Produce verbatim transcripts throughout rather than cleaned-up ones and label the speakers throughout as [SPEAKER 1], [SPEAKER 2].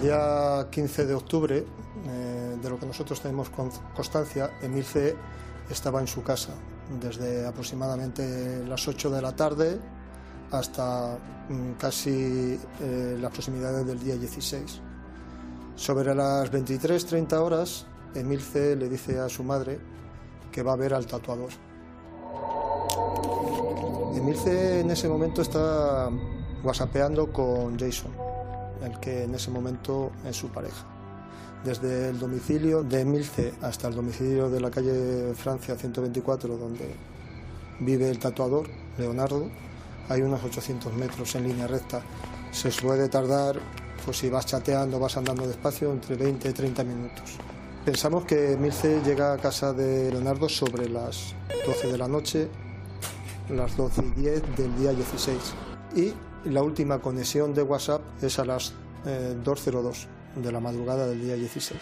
[SPEAKER 1] día quince de octubre, eh, de lo que nosotros tenemos constancia, Emilce estaba en su casa desde aproximadamente las ocho de la tarde hasta mm, casi eh, las proximidades del día dieciséis. Sobre las veintitrés treinta horas, Emilce le dice a su madre que va a ver al tatuador. Emilce en ese momento está whatsappeando con Jason, el que en ese momento es su pareja. Desde el domicilio de Emilce hasta el domicilio de la calle Francia ciento veinticuatro, donde vive el tatuador, Leonardo, hay unos ochocientos metros en línea recta. Se suele tardar, pues si vas chateando, vas andando despacio, entre veinte y treinta minutos. Pensamos que Emilce llega a casa de Leonardo sobre las doce de la noche, las doce y diez del día dieciséis. Y la última conexión de WhatsApp es a las eh, dos cero dos de la madrugada del día dieciséis.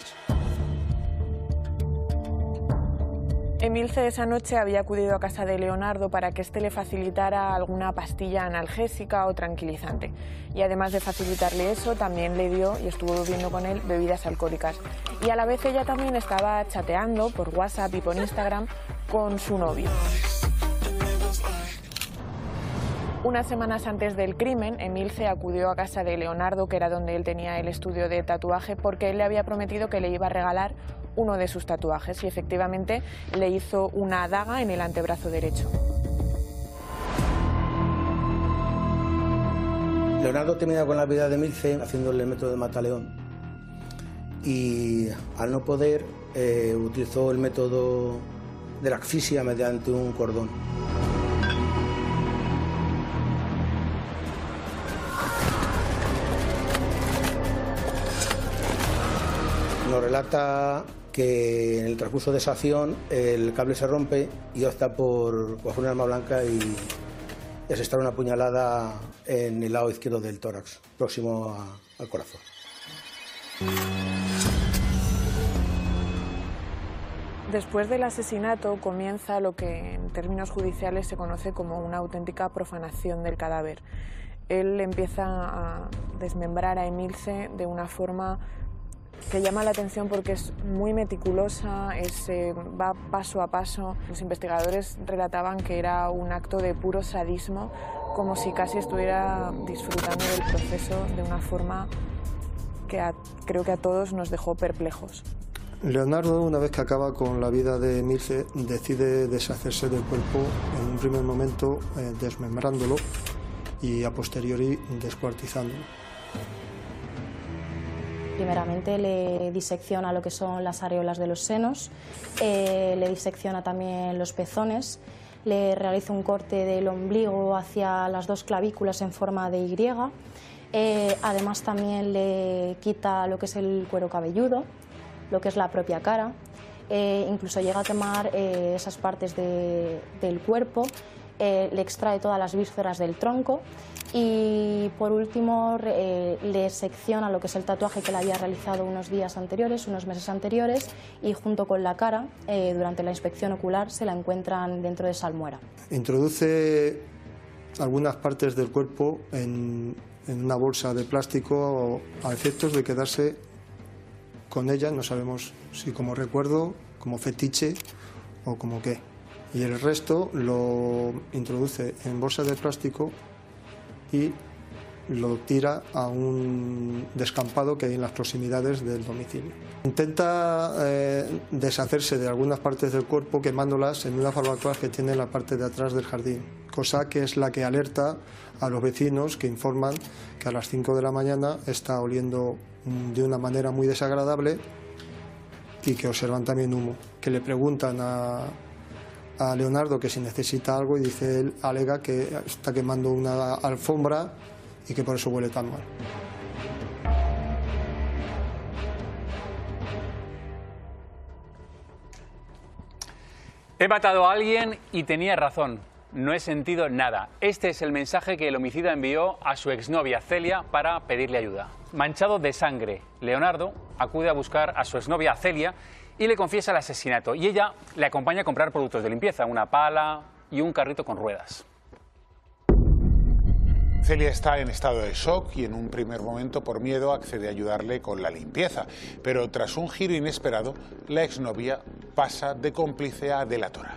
[SPEAKER 2] Emilce esa noche había acudido a casa de Leonardo para que éste le facilitara alguna pastilla analgésica o tranquilizante. Y además de facilitarle eso, también le dio, y estuvo bebiendo con él, bebidas alcohólicas. Y a la vez ella también estaba chateando por WhatsApp y por Instagram con su novio. Unas semanas antes del crimen, Emilce acudió a casa de Leonardo, que era donde él tenía el estudio de tatuaje, porque él le había prometido que le iba a regalar uno de sus tatuajes, y efectivamente le hizo una daga en el antebrazo derecho.
[SPEAKER 3] Leonardo termina con la vida de Emilce haciéndole el método de Mataleón, y al no poder eh, utilizó el método de la asfixia mediante un cordón. Nos relata que en el transcurso de esa acción el cable se rompe y opta por coger un arma blanca y asestar una puñalada en el lado izquierdo del tórax, próximo a, al corazón.
[SPEAKER 2] Después del asesinato comienza lo que en términos judiciales se conoce como una auténtica profanación del cadáver. Él empieza a desmembrar a Emilce de una forma que llama la atención porque es muy meticulosa, es, eh, va paso a paso. Los investigadores relataban que era un acto de puro sadismo, como si casi estuviera disfrutando del proceso de una forma que a, creo que a todos nos dejó perplejos.
[SPEAKER 1] Leonardo, una vez que acaba con la vida de Emilce, decide deshacerse del cuerpo en un primer momento eh, desmembrándolo y a posteriori descuartizándolo.
[SPEAKER 4] Primeramente le disecciona lo que son las areolas de los senos, eh, le disecciona también los pezones, le realiza un corte del ombligo hacia las dos clavículas en forma de Y, eh, además también le quita lo que es el cuero cabelludo, lo que es la propia cara, eh, incluso llega a quemar eh, esas partes de, del cuerpo, eh, le extrae todas las vísceras del tronco. Y por último eh, le secciona lo que es el tatuaje que le había realizado unos días anteriores, unos meses anteriores, y junto con la cara, eh, durante la inspección ocular, se la encuentran dentro de salmuera.
[SPEAKER 1] Introduce algunas partes del cuerpo en, en una bolsa de plástico a efectos de quedarse con ella, no sabemos si como recuerdo, como fetiche o como qué. Y el resto lo introduce en bolsas de plástico y lo tira a un descampado que hay en las proximidades del domicilio. Intenta eh, deshacerse de algunas partes del cuerpo quemándolas en una barbacoa que tiene en la parte de atrás del jardín, cosa que es la que alerta a los vecinos, que informan que a las cinco de la mañana está oliendo de una manera muy desagradable y que observan también humo, que le preguntan a a Leonardo que si necesita algo y dice él, alega que está quemando una alfombra y que por eso huele tan mal.
[SPEAKER 5] He matado a alguien y tenía razón. No he sentido nada. Este es el mensaje que el homicida envió a su exnovia Celia para pedirle ayuda. Manchado de sangre, Leonardo acude a buscar a su exnovia Celia y le confiesa el asesinato. Y ella le acompaña a comprar productos de limpieza, una pala y un carrito con ruedas.
[SPEAKER 6] Celia está en estado de shock y en un primer momento, por miedo, accede a ayudarle con la limpieza. Pero tras un giro inesperado, la exnovia pasa de cómplice a delatora.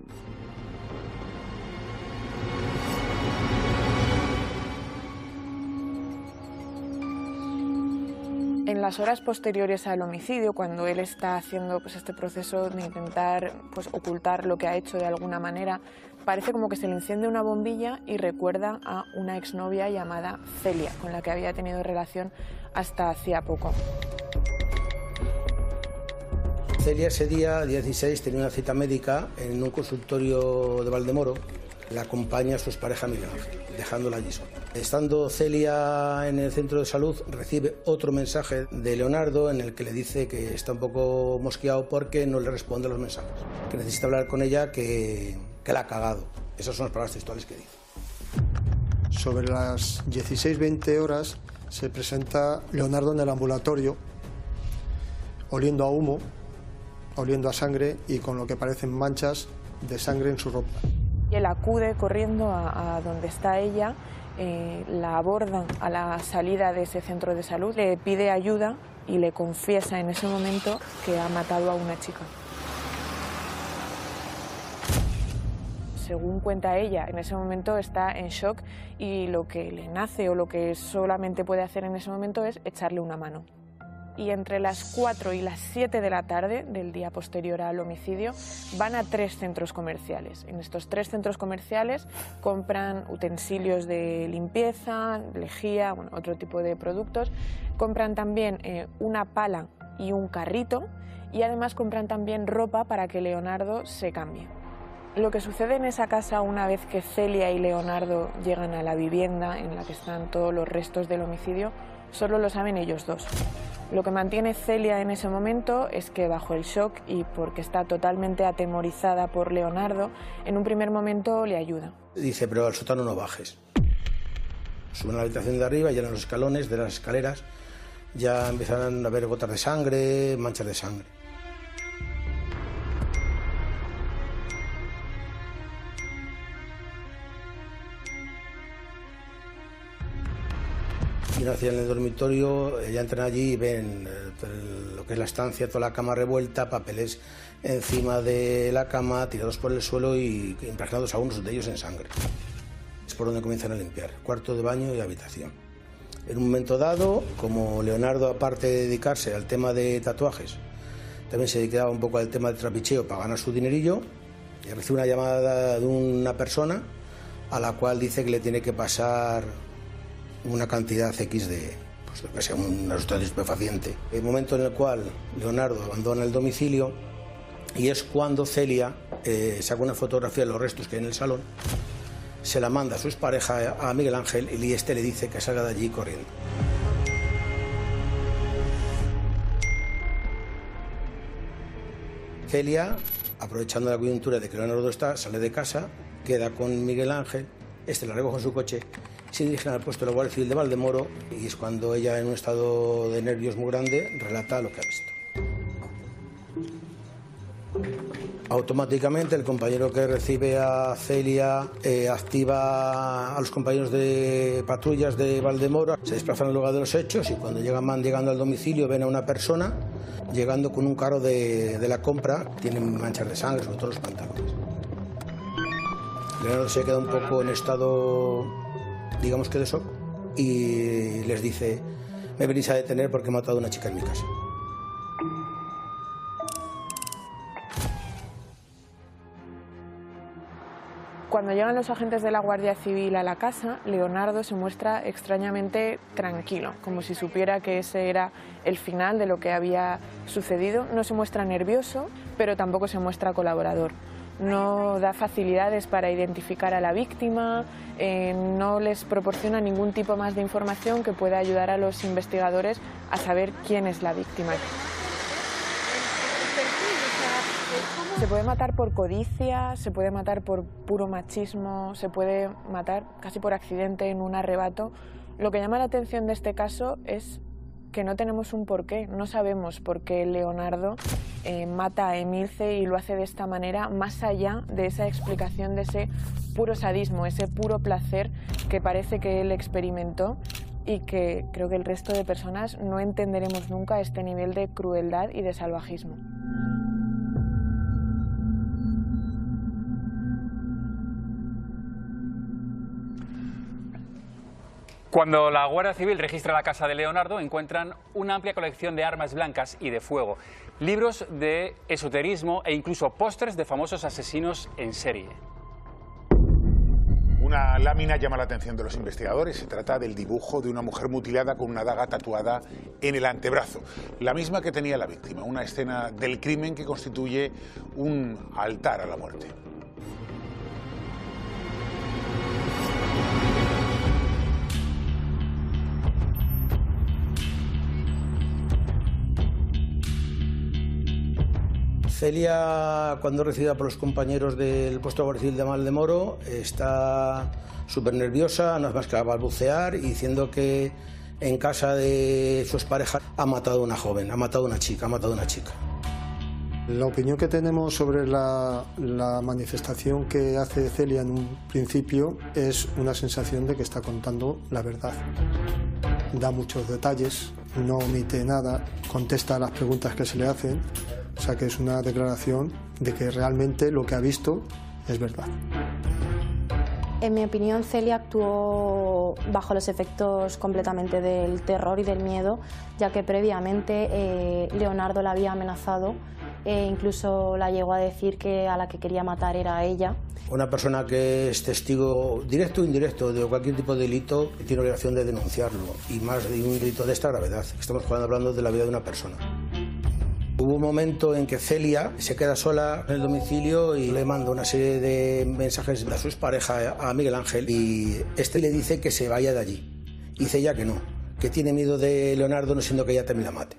[SPEAKER 2] En las horas posteriores al homicidio, cuando él está haciendo pues, este proceso de intentar pues, ocultar lo que ha hecho de alguna manera, parece como que se le enciende una bombilla y recuerda a una exnovia llamada Celia, con la que había tenido relación hasta hacía poco.
[SPEAKER 3] Celia ese día, día dieciséis, tenía una cita médica en un consultorio de Valdemoro. La acompaña a su expareja Miguel Ángel, dejándola allí sola. Estando Celia en el centro de salud, recibe otro mensaje de Leonardo en el que le dice que está un poco mosqueado porque no le responde a los mensajes, que necesita hablar con ella, que, que la ha cagado. Esas son las palabras textuales que dice.
[SPEAKER 1] Sobre las dieciséis veinte horas se presenta Leonardo en el ambulatorio, oliendo a humo, oliendo a sangre y con lo que parecen manchas de sangre en su ropa.
[SPEAKER 2] Y él acude corriendo a, a donde está ella, eh, la aborda a la salida de ese centro de salud, le pide ayuda y le confiesa en ese momento que ha matado a una chica. Según cuenta ella, en ese momento está en shock y lo que le nace o lo que solamente puede hacer en ese momento es echarle una mano. Y entre las cuatro y las siete de la tarde del día posterior al homicidio van a tres centros comerciales. En estos tres centros comerciales compran utensilios de limpieza, lejía, bueno, otro tipo de productos. Compran también eh, una pala y un carrito y además compran también ropa para que Leonardo se cambie. Lo que sucede en esa casa una vez que Celia y Leonardo llegan a la vivienda en la que están todos los restos del homicidio, solo lo saben ellos dos. Lo que mantiene Celia en ese momento es que bajo el shock y porque está totalmente atemorizada por Leonardo, en un primer momento le ayuda.
[SPEAKER 3] Dice, pero al sótano no bajes. Suben a la habitación de arriba y en los escalones de las escaleras ya empiezan a haber gotas de sangre, manchas de sangre. Y hacia en el dormitorio, ya entran allí y ven eh, lo que es la estancia, toda la cama revuelta, papeles encima de la cama, tirados por el suelo y impregnados algunos de ellos en sangre. Es por donde comienzan a limpiar, cuarto de baño y habitación. En un momento dado, como Leonardo, aparte de dedicarse al tema de tatuajes, también se dedicaba un poco al tema del trapicheo para ganar su dinerillo, y recibe una llamada de una persona a la cual dice que le tiene que pasar una cantidad X de, pues, que sea una sustancia estupefaciente. El momento en el cual Leonardo abandona el domicilio y es cuando Celia eh, saca una fotografía de los restos que hay en el salón, se la manda a su expareja, a Miguel Ángel, y este le dice que salga de allí corriendo. Celia, aprovechando la coyuntura de que Leonardo está, sale de casa, queda con Miguel Ángel, este la recoge en su coche, se dirigen al puesto de la Guardia Civil de Valdemoro y es cuando ella, en un estado de nervios muy grande, relata lo que ha visto. Automáticamente el compañero que recibe a Celia eh, activa a los compañeros de patrullas de Valdemoro, se desplazan al lugar de los hechos y cuando llegan, van llegando al domicilio ven a una persona llegando con un carro de, de la compra, tienen manchas de sangre, sobre todo los pantalones. Leonardo se queda un poco en estado, digamos que de shock, y les dice, me venís a detener porque he matado a una chica en mi casa.
[SPEAKER 2] Cuando llegan los agentes de la Guardia Civil a la casa, Leonardo se muestra extrañamente tranquilo, como si supiera que ese era el final de lo que había sucedido. No se muestra nervioso, pero tampoco se muestra colaborador. No da facilidades para identificar a la víctima, eh, no les proporciona ningún tipo más de información que pueda ayudar a los investigadores a saber quién es la víctima. Se puede matar por codicia, se puede matar por puro machismo, se puede matar casi por accidente en un arrebato. Lo que llama la atención de este caso es que no tenemos un porqué, no sabemos por qué Leonardo eh, mata a Emilce y lo hace de esta manera, más allá de esa explicación de ese puro sadismo, ese puro placer que parece que él experimentó y que creo que el resto de personas no entenderemos nunca este nivel de crueldad y de salvajismo.
[SPEAKER 5] Cuando la Guardia Civil registra la casa de Leonardo, encuentran una amplia colección de armas blancas y de fuego, libros de esoterismo e incluso pósters de famosos asesinos en serie.
[SPEAKER 6] Una lámina llama la atención de los investigadores. Se trata del dibujo de una mujer mutilada con una daga tatuada en el antebrazo, la misma que tenía la víctima, una escena del crimen que constituye un altar a la muerte.
[SPEAKER 3] Celia, cuando es recibida por los compañeros del puesto de Guardia Civil de Valdemoro, está súper nerviosa, no es más que balbucear y diciendo que en casa de sus parejas ha matado a una joven, ha matado a una chica, ha matado a una chica.
[SPEAKER 1] La opinión que tenemos sobre la, la manifestación que hace Celia en un principio es una sensación de que está contando la verdad. Da muchos detalles, no omite nada, contesta a las preguntas que se le hacen. O sea que es una declaración de que realmente lo que ha visto es verdad.
[SPEAKER 4] En mi opinión, Celia actuó bajo los efectos completamente del terror y del miedo, ya que previamente eh, Leonardo la había amenazado e incluso la llegó a decir que a la que quería matar era a ella.
[SPEAKER 3] Una persona que es testigo directo o indirecto de cualquier tipo de delito tiene obligación de denunciarlo, y más de un delito de esta gravedad. Estamos hablando de la vida de una persona. Hubo un momento en que Celia se queda sola en el domicilio y le manda una serie de mensajes a sus parejas, a Miguel Ángel, y este le dice que se vaya de allí. Y dice ella que no, que tiene miedo de Leonardo, no siendo que ella también la mate.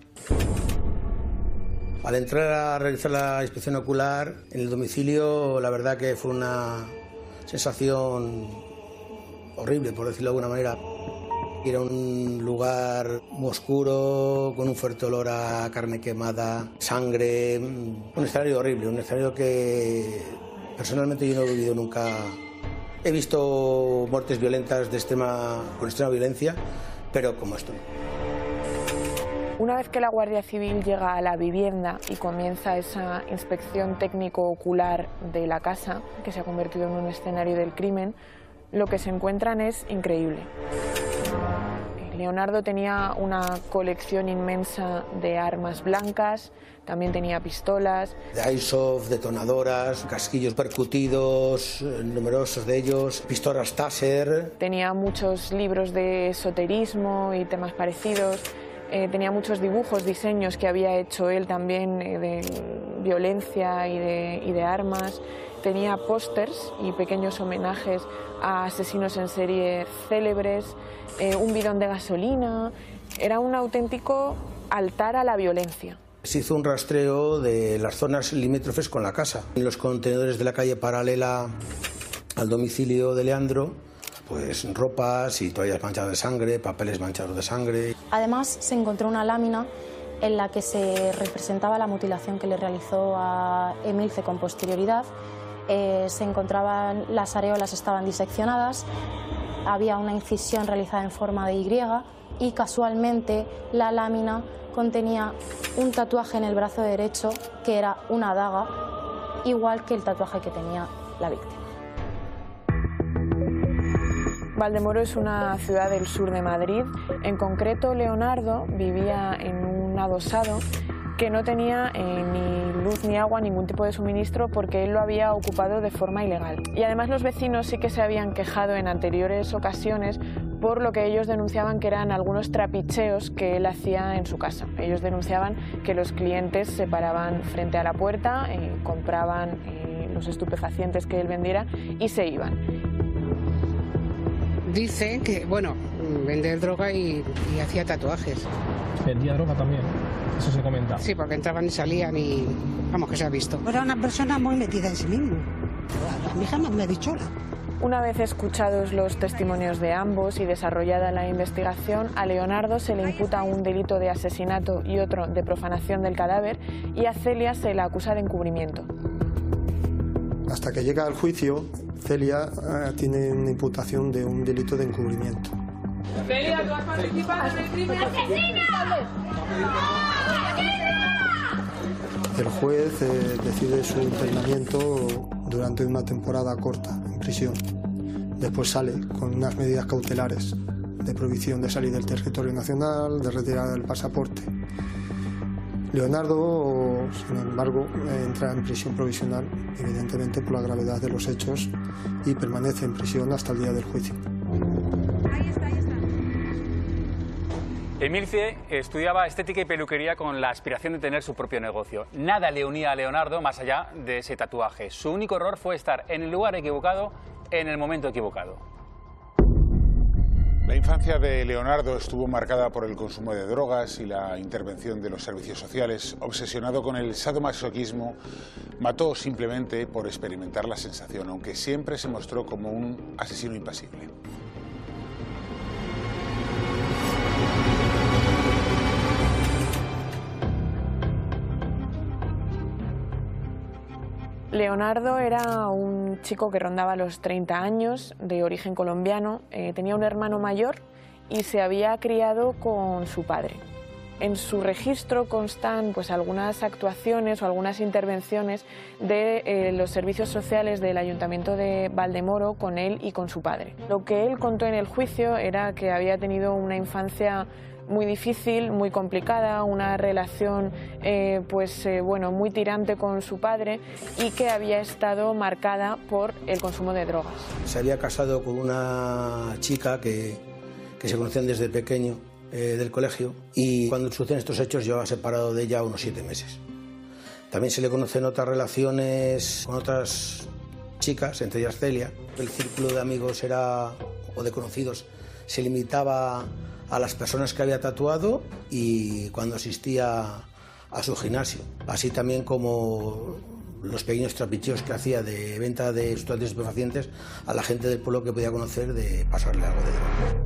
[SPEAKER 3] Al entrar a realizar la inspección ocular en el domicilio, la verdad que fue una sensación horrible, por decirlo de alguna manera. Era un lugar muy oscuro, con un fuerte olor a carne quemada, sangre, un escenario horrible, un escenario que personalmente yo no he vivido nunca. He visto muertes violentas de extrema, con extrema violencia, pero como esto no.
[SPEAKER 2] Una vez que la Guardia Civil llega a la vivienda y comienza esa inspección técnico-ocular de la casa, que se ha convertido en un escenario del crimen, lo que se encuentran es increíble. Leonardo tenía una colección inmensa de armas blancas, también tenía pistolas.
[SPEAKER 3] De airsoft, detonadoras, casquillos percutidos, numerosos de ellos, pistolas Taser.
[SPEAKER 2] Tenía muchos libros de esoterismo y temas parecidos. Eh, tenía muchos dibujos, diseños que había hecho él también eh, de violencia y de, y de armas. Tenía pósters y pequeños homenajes a asesinos en serie célebres, eh, un bidón de gasolina. Era un auténtico altar a la violencia.
[SPEAKER 3] Se hizo un rastreo de las zonas limítrofes con la casa. En los contenedores de la calle paralela al domicilio de Leandro, pues ropas y toallas manchadas de sangre, papeles manchados de sangre.
[SPEAKER 4] Además, se encontró una lámina en la que se representaba la mutilación que le realizó a Emilce con posterioridad. Eh, se encontraban, las areolas estaban diseccionadas, había una incisión realizada en forma de Y y casualmente la lámina contenía un tatuaje en el brazo derecho que era una daga, igual que el tatuaje que tenía la víctima.
[SPEAKER 2] Valdemoro es una ciudad del sur de Madrid. En concreto, Leonardo vivía en un adosado que no tenía eh, ni luz ni agua, ningún tipo de suministro, porque él lo había ocupado de forma ilegal. Y además los vecinos sí que se habían quejado en anteriores ocasiones por lo que ellos denunciaban que eran algunos trapicheos que él hacía en su casa. Ellos denunciaban que los clientes se paraban frente a la puerta, eh, compraban eh, los estupefacientes que él vendiera y se iban.
[SPEAKER 7] Dice que, bueno, vender droga y, y hacía tatuajes.
[SPEAKER 8] ¿Vendía droga también? Eso se comenta.
[SPEAKER 7] Sí, porque entraban y salían y vamos, que se ha visto.
[SPEAKER 9] Era una persona muy metida en sí mismo. A mí jamás me ha dicho nada.
[SPEAKER 2] Una vez escuchados los testimonios de ambos y desarrollada la investigación, a Leonardo se le imputa un delito de asesinato y otro de profanación del cadáver, y a Celia se la acusa de encubrimiento.
[SPEAKER 1] Hasta que llega al juicio, Celia eh, tiene una imputación de un delito de encubrimiento.
[SPEAKER 2] Celia, ¿tú has participado en el crimen?
[SPEAKER 1] El juez eh, decide su internamiento durante una temporada corta en prisión. Después sale con unas medidas cautelares de prohibición de salir del territorio nacional, de retirada del pasaporte. Leonardo, sin embargo, entra en prisión provisional, evidentemente por la gravedad de los hechos, y permanece en prisión hasta el día del juicio.
[SPEAKER 2] Ahí está, ahí está.
[SPEAKER 5] Emilce estudiaba estética y peluquería con la aspiración de tener su propio negocio. Nada le unía a Leonardo más allá de ese tatuaje. Su único error fue estar en el lugar equivocado, en el momento equivocado.
[SPEAKER 6] La infancia de Leonardo estuvo marcada por el consumo de drogas y la intervención de los servicios sociales. Obsesionado con el sadomasoquismo, mató simplemente por experimentar la sensación, aunque siempre se mostró como un asesino impasible.
[SPEAKER 2] Leonardo era un chico que rondaba los treinta años, de origen colombiano, eh, tenía un hermano mayor y se había criado con su padre. En su registro constan pues, algunas actuaciones o algunas intervenciones de eh, los servicios sociales del Ayuntamiento de Valdemoro con él y con su padre. Lo que él contó en el juicio era que había tenido una infancia muy difícil, muy complicada, una relación eh, pues, eh, bueno, muy tirante con su padre y que había estado marcada por el consumo de drogas.
[SPEAKER 3] Se había casado con una chica que, que se conocían desde pequeño eh, del colegio, y cuando suceden estos hechos llevaba separado de ella unos siete meses. También se le conocen otras relaciones con otras chicas, entre ellas Celia. El círculo de amigos era, o de conocidos se limitaba a las personas que había tatuado y cuando asistía a su gimnasio, así también como los pequeños trapicheos que hacía de venta de sustancias estupefacientes a la gente del pueblo que podía conocer, de pasarle algo de droga.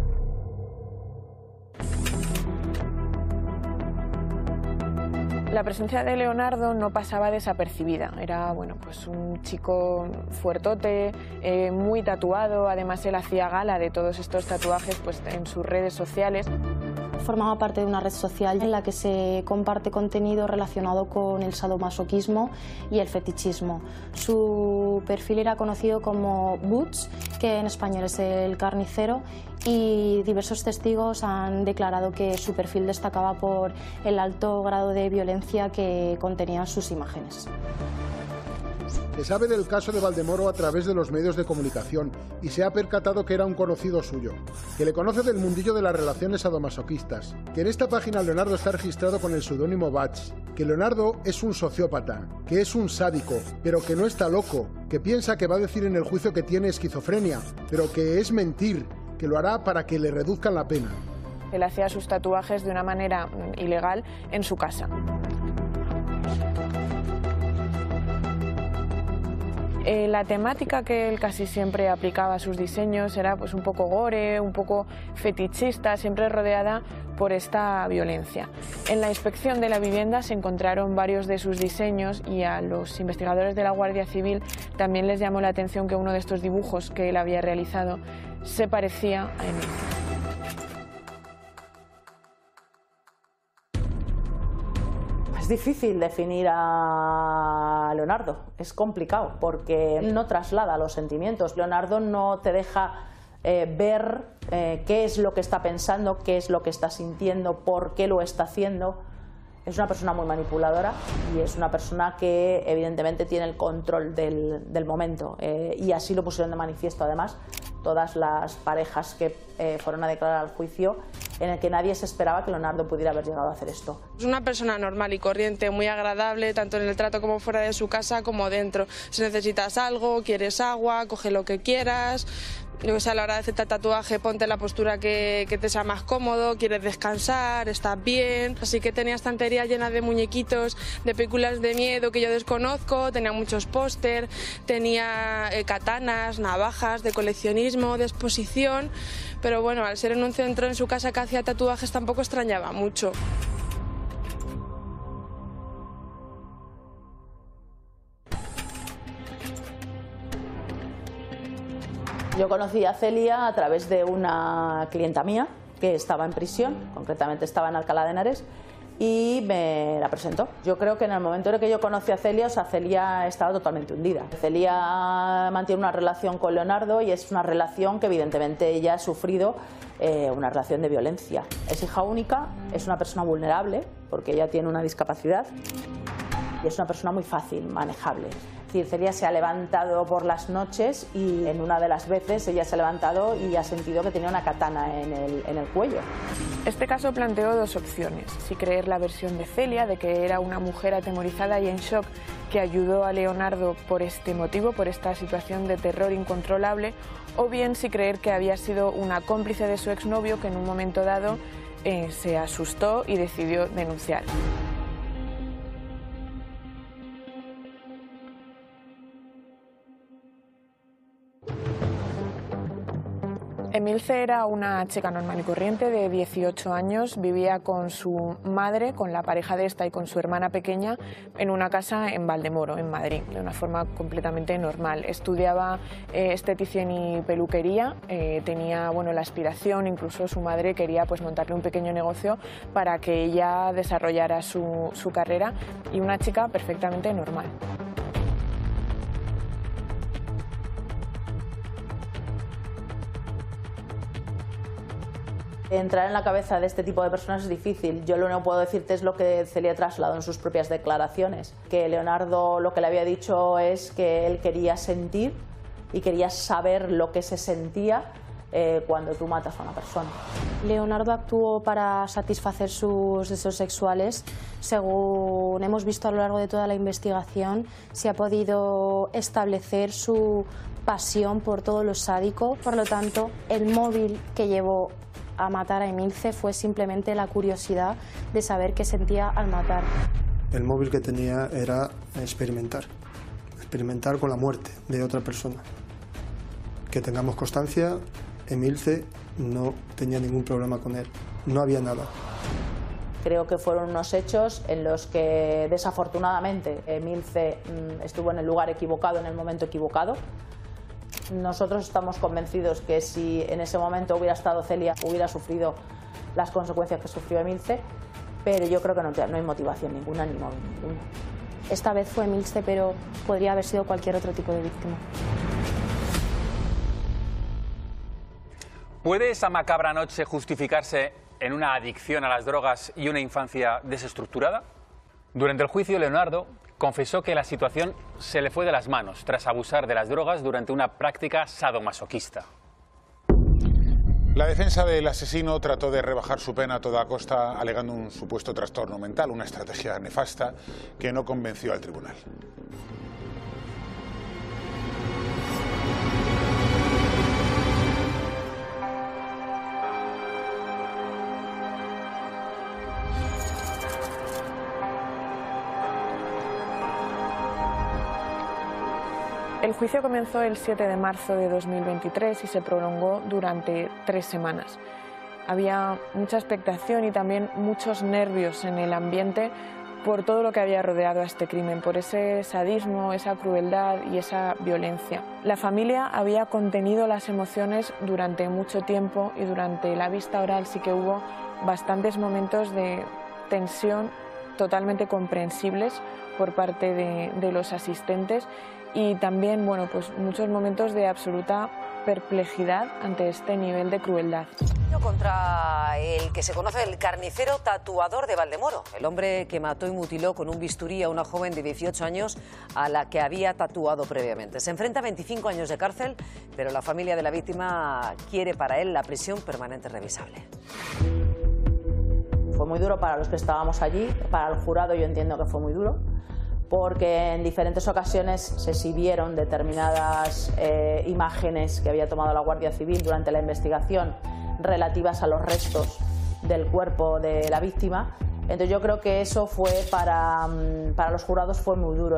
[SPEAKER 2] La presencia de Leonardo no pasaba desapercibida. Era bueno, pues un chico fuertote, eh, muy tatuado. Además, él hacía gala de todos estos tatuajes pues, en sus redes sociales.
[SPEAKER 4] Formaba parte de una red social en la que se comparte contenido relacionado con el sadomasoquismo y el fetichismo. Su perfil era conocido como Butch, que en español es el carnicero, y diversos testigos han declarado que su perfil destacaba por el alto grado de violencia que contenían sus imágenes.
[SPEAKER 10] Se sabe del caso de Valdemoro a través de los medios de comunicación y se ha percatado que era un conocido suyo, que le conoce del mundillo de las relaciones sadomasoquistas, que en esta página Leonardo está registrado con el seudónimo Butch, que Leonardo es un sociópata, que es un sádico, pero que no está loco, que piensa que va a decir en el juicio que tiene esquizofrenia, pero que es mentir, que lo hará para que le reduzcan la pena.
[SPEAKER 2] Él hacía sus tatuajes de una manera ilegal en su casa. Eh, la temática que él casi siempre aplicaba a sus diseños era pues, un poco gore, un poco fetichista, siempre rodeada por esta violencia. En la inspección de la vivienda se encontraron varios de sus diseños y a los investigadores de la Guardia Civil también les llamó la atención que uno de estos dibujos que él había realizado se parecía a Emilce.
[SPEAKER 11] Es difícil definir a Leonardo, es complicado porque no traslada los sentimientos. Leonardo no te deja eh, ver eh, qué es lo que está pensando, qué es lo que está sintiendo, por qué lo está haciendo. Es una persona muy manipuladora y es una persona que evidentemente tiene el control del, del momento eh, y así lo pusieron de manifiesto además todas las parejas que eh, fueron a declarar al juicio, en el que nadie se esperaba que Leonardo pudiera haber llegado a hacer esto.
[SPEAKER 12] Es una persona normal y corriente, muy agradable, tanto en el trato como fuera de su casa como dentro. Si necesitas algo, quieres agua, coge lo que quieras. Yo que sé, a la hora de hacerte el tatuaje, ponte la postura que, que te sea más cómodo, quieres descansar, estás bien. Así que tenía estanterías llenas de muñequitos, de películas de miedo que yo desconozco, tenía muchos póster, tenía eh, katanas, navajas de coleccionismo, de exposición. Pero bueno, al ser en un centro en su casa que hacía tatuajes tampoco extrañaba mucho.
[SPEAKER 11] Yo conocí a Celia a través de una clienta mía que estaba en prisión, concretamente estaba en Alcalá de Henares, y me la presentó. Yo creo que en el momento en el que yo conocí a Celia, o sea, Celia estaba totalmente hundida. Celia mantiene una relación con Leonardo y es una relación que evidentemente ella ha sufrido eh, una relación de violencia. Es hija única, es una persona vulnerable porque ella tiene una discapacidad y es una persona muy fácil, manejable. Es decir, Celia se ha levantado por las noches y en una de las veces ella se ha levantado y ha sentido que tenía una katana en el, en el cuello.
[SPEAKER 2] Este caso planteó dos opciones: si creer la versión de Celia, de que era una mujer atemorizada y en shock que ayudó a Leonardo por este motivo, por esta situación de terror incontrolable, o bien si creer que había sido una cómplice de su exnovio que en un momento dado eh, se asustó y decidió denunciar. Emilce era una chica normal y corriente de dieciocho años, vivía con su madre, con la pareja de esta y con su hermana pequeña en una casa en Valdemoro, en Madrid, de una forma completamente normal. Estudiaba eh, estetición y peluquería, eh, tenía bueno, la aspiración, incluso su madre quería pues, montarle un pequeño negocio para que ella desarrollara su, su carrera, y una chica perfectamente normal.
[SPEAKER 11] Entrar en la cabeza de este tipo de personas es difícil. Yo lo único que puedo decirte es lo que Celia trasladó en sus propias declaraciones, que Leonardo lo que le había dicho es que él quería sentir y quería saber lo que se sentía eh, cuando tú matas a una persona.
[SPEAKER 4] Leonardo actuó para satisfacer sus deseos sexuales. Según hemos visto a lo largo de toda la investigación, se ha podido establecer su pasión por todo lo sádico. Por lo tanto, el móvil que llevó a matar a Emilce fue simplemente la curiosidad de saber qué sentía al matar.
[SPEAKER 1] El móvil que tenía era experimentar, experimentar con la muerte de otra persona. Que tengamos constancia, Emilce no tenía ningún problema con él, no había nada.
[SPEAKER 11] Creo que fueron unos hechos en los que desafortunadamente Emilce estuvo en el lugar equivocado, en el momento equivocado. Nosotros estamos convencidos que si en ese momento hubiera estado Celia, hubiera sufrido las consecuencias que sufrió Emilce, pero yo creo que no, no hay motivación ninguna ni móvil ninguno.
[SPEAKER 4] Esta vez fue Emilce, pero podría haber sido cualquier otro tipo de víctima.
[SPEAKER 5] ¿Puede esa macabra noche justificarse en una adicción a las drogas y una infancia desestructurada? Durante el juicio, Leonardo confesó que la situación se le fue de las manos tras abusar de las drogas durante una práctica sadomasoquista.
[SPEAKER 6] La defensa del asesino trató de rebajar su pena a toda costa, alegando un supuesto trastorno mental, una estrategia nefasta que no convenció al tribunal.
[SPEAKER 2] El juicio comenzó el siete de marzo de dos mil veintitrés y se prolongó durante tres semanas. Había mucha expectación y también muchos nervios en el ambiente por todo lo que había rodeado a este crimen, por ese sadismo, esa crueldad y esa violencia. La familia había contenido las emociones durante mucho tiempo y durante la vista oral sí que hubo bastantes momentos de tensión totalmente comprensibles por parte de, de los asistentes, y también bueno, pues muchos momentos de absoluta perplejidad ante este nivel de crueldad.
[SPEAKER 13] Contra el que se conoce el carnicero tatuador de Valdemoro, el hombre que mató y mutiló con un bisturí a una joven de dieciocho años a la que había tatuado previamente. Se enfrenta a veinticinco años de cárcel, pero la familia de la víctima quiere para él la prisión permanente revisable.
[SPEAKER 11] Fue muy duro para los que estábamos allí, para el jurado yo entiendo que fue muy duro, porque en diferentes ocasiones se exhibieron determinadas eh, imágenes que había tomado la Guardia Civil durante la investigación relativas a los restos del cuerpo de la víctima. Entonces yo creo que eso fue para, para los jurados fue muy duro.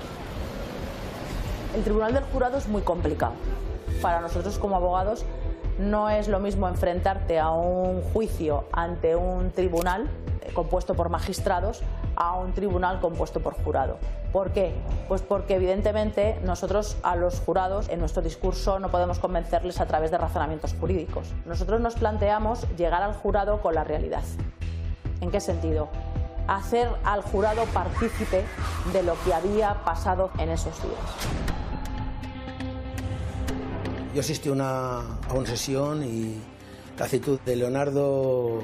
[SPEAKER 11] El tribunal del jurado es muy complicado. Para nosotros como abogados No es lo mismo enfrentarte a un juicio ante un tribunal compuesto por magistrados a un tribunal compuesto por jurado. ¿Por qué? Pues porque evidentemente nosotros a los jurados en nuestro discurso no podemos convencerles a través de razonamientos jurídicos. Nosotros nos planteamos llegar al jurado con la realidad. ¿En qué sentido? Hacer al jurado partícipe de lo que había pasado en esos días.
[SPEAKER 3] Yo asistí una, a una sesión y la actitud de Leonardo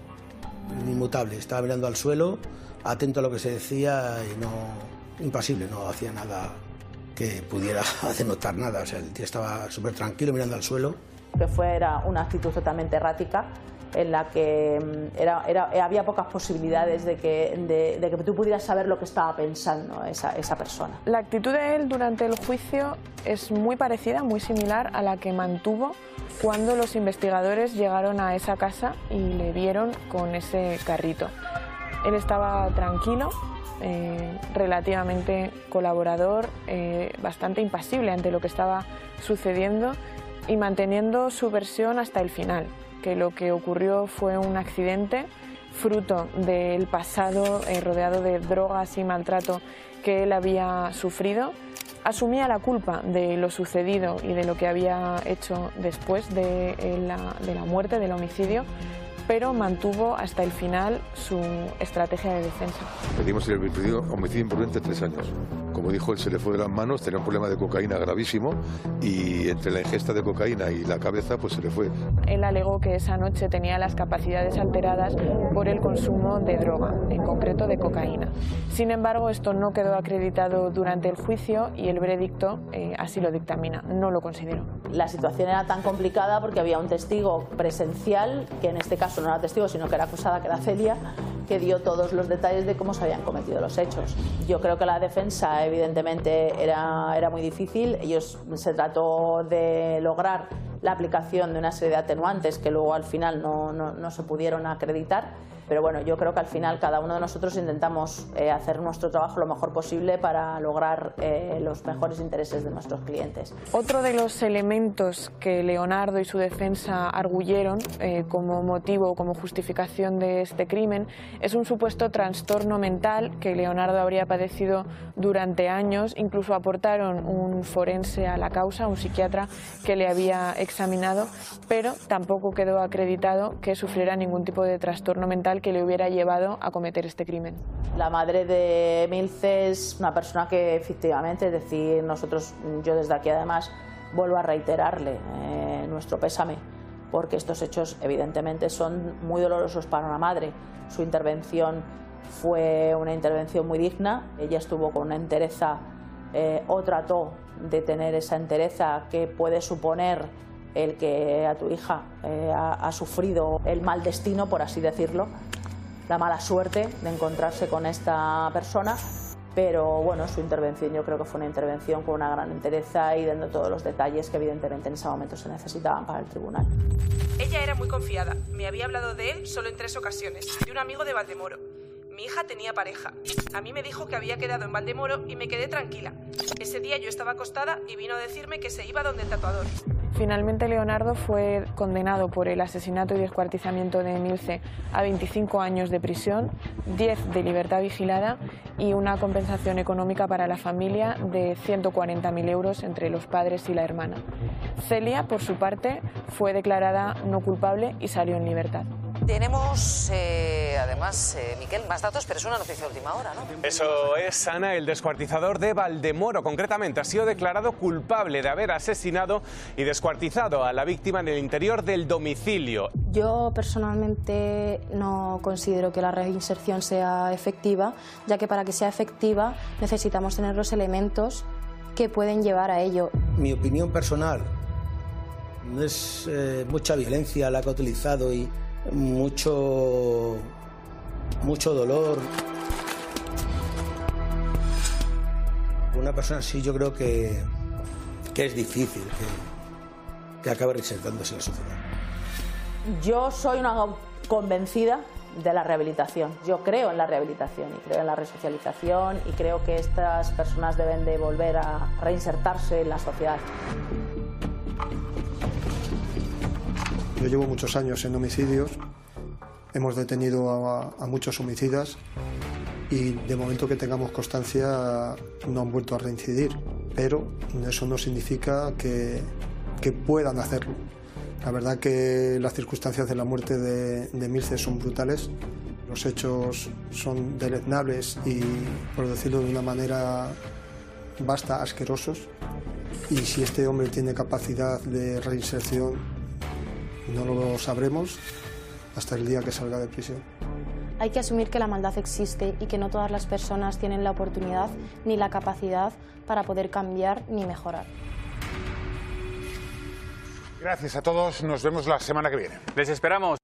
[SPEAKER 3] inmutable, estaba mirando al suelo, atento a lo que se decía y no, impasible, no hacía nada que pudiera hacer notar nada, o sea, el tío estaba súper tranquilo mirando al suelo.
[SPEAKER 11] Que fuera una actitud totalmente errática, en la que era, era, había pocas posibilidades de que, de, de que tú pudieras saber lo que estaba pensando esa, esa persona.
[SPEAKER 2] La actitud de él durante el juicio es muy parecida, muy similar a la que mantuvo cuando los investigadores llegaron a esa casa y le vieron con ese carrito. Él estaba tranquilo, eh, relativamente colaborador, eh, bastante impasible ante lo que estaba sucediendo y manteniendo su versión hasta el final, que lo que ocurrió fue un accidente fruto del pasado eh, rodeado de drogas y maltrato que él había sufrido. Asumía la culpa de lo sucedido y de lo que había hecho después de la, de la muerte, del homicidio, pero mantuvo hasta el final su estrategia de defensa.
[SPEAKER 14] Pedimos el homicidio imprudente tres años. Como dijo él, se le fue de las manos, tenía un problema de cocaína gravísimo y entre la ingesta de cocaína y la cabeza pues se le fue.
[SPEAKER 2] Él alegó que esa noche tenía las capacidades alteradas por el consumo de droga, en concreto de cocaína. Sin embargo, esto no quedó acreditado durante el juicio y el veredicto eh, así lo dictamina, no lo consideró.
[SPEAKER 11] La situación era tan complicada porque había un testigo presencial, que en este caso no era testigo, sino que era acusada, que era Celia, que dio todos los detalles de cómo se habían cometido los hechos. Yo creo que la defensa evidentemente era, era muy difícil. Ellos, se trató de lograr la aplicación de una serie de atenuantes que luego al final no, no, no se pudieron acreditar. Pero bueno, yo creo que al final cada uno de nosotros intentamos eh, hacer nuestro trabajo lo mejor posible para lograr eh, los mejores intereses de nuestros clientes.
[SPEAKER 2] Otro de los elementos que Leonardo y su defensa arguyeron eh, como motivo, como justificación de este crimen, es un supuesto trastorno mental que Leonardo habría padecido durante años. Incluso aportaron un forense a la causa, un psiquiatra que le había examinado, pero tampoco quedó acreditado que sufriera ningún tipo de trastorno mental que le hubiera llevado a cometer este crimen.
[SPEAKER 11] La madre de Emilce es una persona que efectivamente, es decir, nosotros, yo desde aquí además vuelvo a reiterarle eh, nuestro pésame, porque estos hechos evidentemente son muy dolorosos para una madre. Su intervención fue una intervención muy digna, ella estuvo con una entereza eh, o trató de tener esa entereza que puede suponer el que a tu hija eh, ha, ha sufrido el mal destino, por así decirlo, la mala suerte de encontrarse con esta persona, pero bueno, su intervención yo creo que fue una intervención con una gran entereza y dando todos los detalles que evidentemente en ese momento se necesitaban para el tribunal.
[SPEAKER 15] Ella era muy confiada, me había hablado de él solo en tres ocasiones, de un amigo de Valdemoro. Mi hija tenía pareja. A mí me dijo que había quedado en Valdemoro y me quedé tranquila. Ese día yo estaba acostada y vino a decirme que se iba donde el tatuador.
[SPEAKER 2] Finalmente Leonardo fue condenado por el asesinato y descuartizamiento de Emilce a veinticinco años de prisión, diez de libertad vigilada y una compensación económica para la familia de ciento cuarenta mil euros entre los padres y la hermana. Celia, por su parte, fue declarada no culpable y salió en libertad.
[SPEAKER 13] Tenemos, eh, además, eh, Miquel, más datos, pero es una noticia de última hora, ¿no?
[SPEAKER 16] Eso es, Ana. El descuartizador de Valdemoro, concretamente, ha sido declarado culpable de haber asesinado y descuartizado a la víctima en el interior del domicilio.
[SPEAKER 4] Yo personalmente no considero que la reinserción sea efectiva, ya que para que sea efectiva necesitamos tener los elementos que pueden llevar a ello.
[SPEAKER 3] Mi opinión personal, no es eh, mucha violencia la que ha utilizado y mucho, mucho dolor. Una persona así yo creo que, que es difícil que, que acabe reinsertándose en la sociedad.
[SPEAKER 11] Yo soy una convencida de la rehabilitación. Yo creo en la rehabilitación y creo en la resocialización y creo que estas personas deben de volver a reinsertarse en la sociedad.
[SPEAKER 1] Yo llevo muchos años en homicidios, hemos detenido a, a muchos homicidas y de momento que tengamos constancia no han vuelto a reincidir, pero eso no significa que, que puedan hacerlo. La verdad que las circunstancias de la muerte de, de Emilce son brutales, los hechos son deleznables y, por decirlo de una manera basta, asquerosos, y si este hombre tiene capacidad de reinserción no lo sabremos hasta el día que salga de prisión.
[SPEAKER 4] Hay que asumir que la maldad existe y que no todas las personas tienen la oportunidad ni la capacidad para poder cambiar ni mejorar.
[SPEAKER 6] Gracias a todos, nos vemos la semana que viene.
[SPEAKER 5] Les esperamos.